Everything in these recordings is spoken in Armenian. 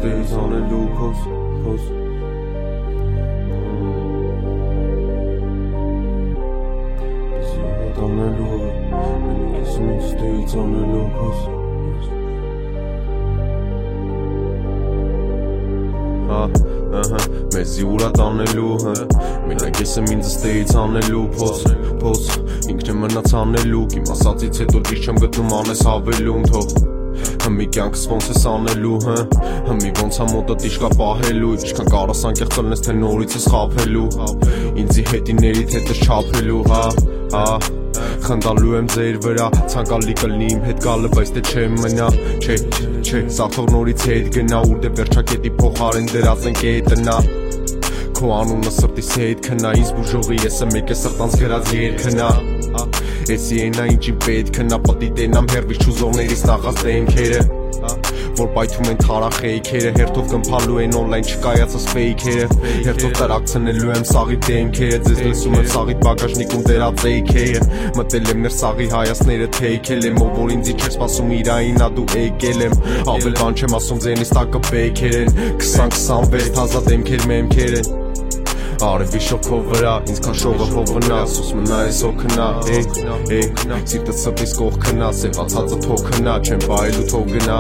stay's on a loop, post. On the loop, and it's me stay's on the loop, post. Մեզի ուրա տանելու Մենակ ես եմ ինձ ստեից անելու Պոս ինքն եմ մնաց անելու Իմ ասածից հետո դիշ չեմ գտնում անես հավելում թող Հմի կյանքս ոնց ես անելու Հմի ոնց ամոտը տիշկա պահելու Ինչքան կարաս անկեղծ լնես թե նորից ես խափելու Ինձի հետիներիդ հետս չափելու Խնդալու եմ ձեր վրա Ցանկալի կլնի իմ հետ գալը բայց դե չեմ մնա Չէ, սա թող նորից հետ գնա Ուր դե վերջակետի փոխարեն դրած ենք էտնա Քո անունը սրտիս հետ քնա Ինձ բուժողի ես եմ մեկ է սրտանց գրած երկնա Էսի ենա ինչին պետք հնա Պտի տենամ հերվից չուզողներից նախած դեմքերը Որ պայթում են թարախեիքերը Հերթով կմփալու են օնլայն չկայացած ֆեյքերը Հերթով տրակցնելու եմ սաղի դեմքերը Ձեզ լսում եմ սաղիդ բագաժնիկում դերած էիքերը Մտել եմ ներ սաղի հայացները թեյքել եմ Ով որ ինձի չեր սպասում իրայինա դու եկել եմ Ավել բան չեմ ասում ձենից տակը բեքեր են 20-26 հազա դեմքեր մեմքեր են Արևի շոգով վրա, ինձ քաշողը հովնա Սուս մնա ես օքնա, սիրտը սրտիս կողքնա Սևացածը թոքնա, չեմ բայելու թող գնա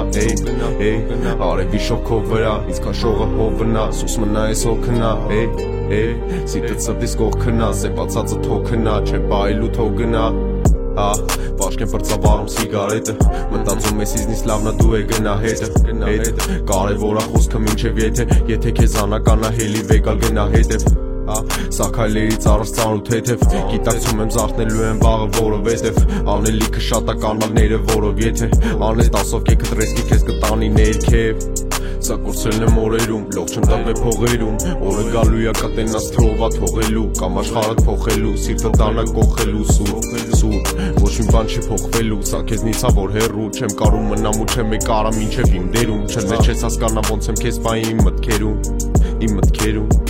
Արևի շոգով վրա, ինձ քաշողը հովնա Սուս մնա ես օքնա, սիրտը սրտիս կողքնա Սևացածը թոքնա, չեմ բայելու թող գնա Պաշկեն պրծավարում սիգարետը Մտածում ես իզնից լավնա դու է գնա հետը Կարևորա խոսքը մինչև Եթե քեզ անականա հելի վեկալ գնա հետև Սակայլերից առս ծանութ հետև Գիտակցում եմ զարթնելու եմ վաղը որովհետև Անելիքը շատ է կանալները որով եթե Անես տասով կեքդ ռեսկի քեզ կտանի ներքև Սա կորցրել եմ օրերում, լող չեմ տալվե փողերում Օրը գալու յա կատենաս թրովա թողելու Կամ աշխարհդ փոխելու, սիրտը տանա կողելու Սուր, ոչ մի բան չի փոխվելու Սա քեզնից ա որ հեռու, չեմ կարում մնամ ու չեմ եկ արա մինչև իմ դերում Չես հասկանա ոնց եմ քեզ պայի իմ մտքերում